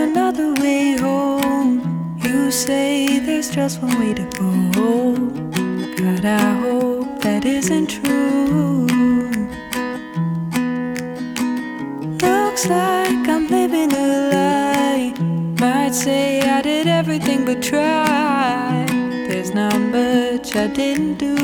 another way home. You say there's just one way to go. God, I hope that isn't true. Looks like I'm living a lie. Might say I did everything but try. There's not much I didn't do.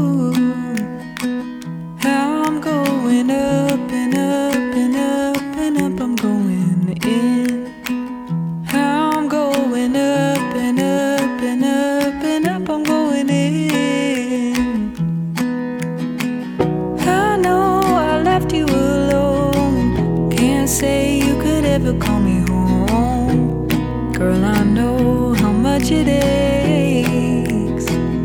I'm going up and up and up and up. I'm going in. I'm going up and up and up and up. I'm going in. I know I left you alone. Can't say you could ever call me home. Girl, I know how much it aches.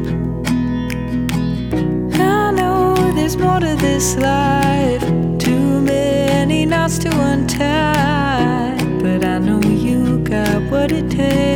I know there's more to this life, too many knots to untie, but I know you got what it takes.